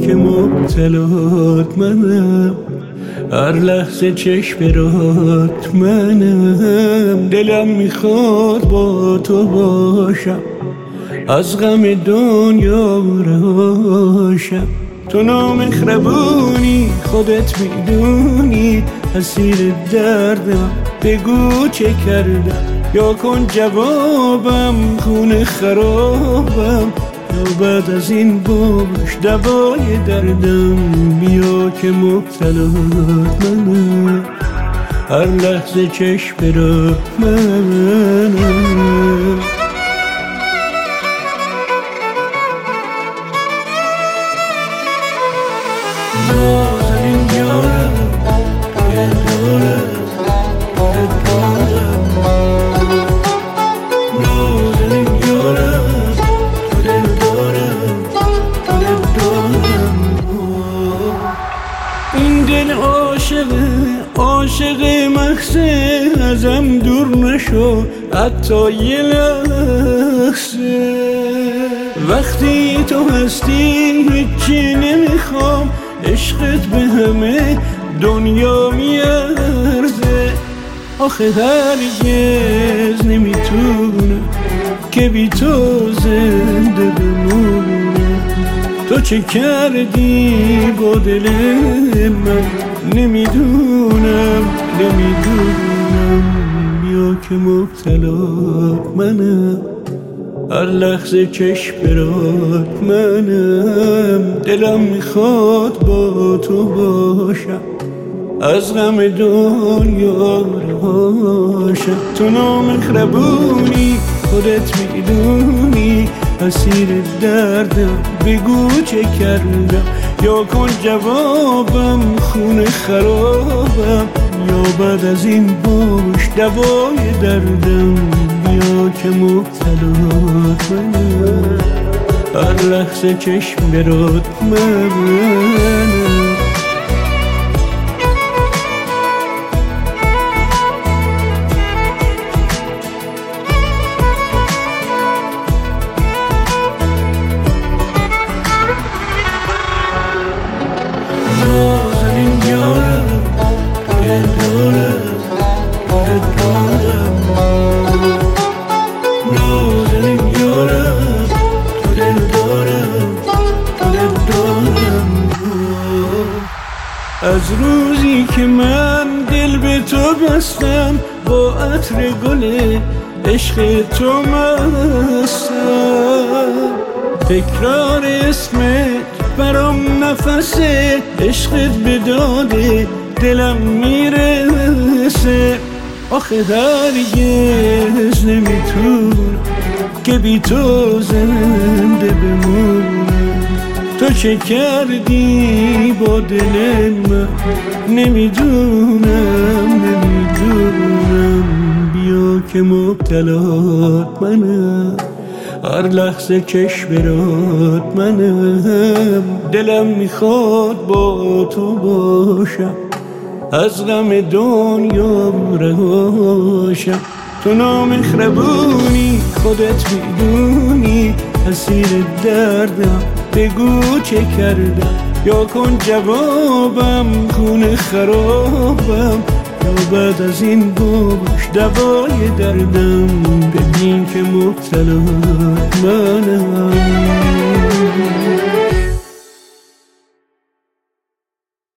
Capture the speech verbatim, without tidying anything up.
که مبتلات منم، هر لحظه چشم برات منم. دلم میخواد با تو باشم، از غم دنیا رهاشم. تو نامهربونی خودت میدونی، اسیر دردم بگو چه کردم. یا کن جوابم خونه خرابم، یا بعد از این باش دوای دردم. بیا که مبتلات منم، هر لحظه چشم برات منم. نازنین یارم دلدارم دلدارم، نازنین یارم دلدارم دلدارم. این دل عاشقه عاشق مخزه، ازم دور نشو حتی یه لحظه. وقتی تو هستی هیچی نمیخوام، عشقت به همه دنیا میارزه. آخه هرگز نمیتونم که بی تو زنده بمونم. تو چه کردی با دل من نمیدونم نمیدونم. بیا که مبتلات منم، هر لحظه چشم برات منم. دلم میخواد با تو باشم، از غم دنیا رهاشم. تو نامهربونی خودت میدونی، اسیر دردم بگو چه کردم. یا کن جوابم خونه خرابم، یا بعد از این باش دوای دردم. بیا که مبتلات منم، هر لحظه چشم برات منم. نازنین یارم دلدارم دلدارم، نازنین یارم دلدارم دلدارم. از روزی که من دل به تو بستم، با عطر گل عشق تو مستم. تکرار اسمت برام نفسه، عشقت به داده دلم میرسه. آخه هرگز نمیتونم که بی تو زنده بمونم. تو چه کردی با دل من نمیدونم نمیدونم. بیا که مبتلات منم، هر لحظه چشم برات منم. دلم میخواد با تو باشم، از غم دنیا رهاشم. تو نامهربونی خودت میدونی، اسیر دردم بگو چه کردم. یا کن جوابم خونه خرابم، یا بعد از این باش دوای دردم. ببین که مبتلات منم.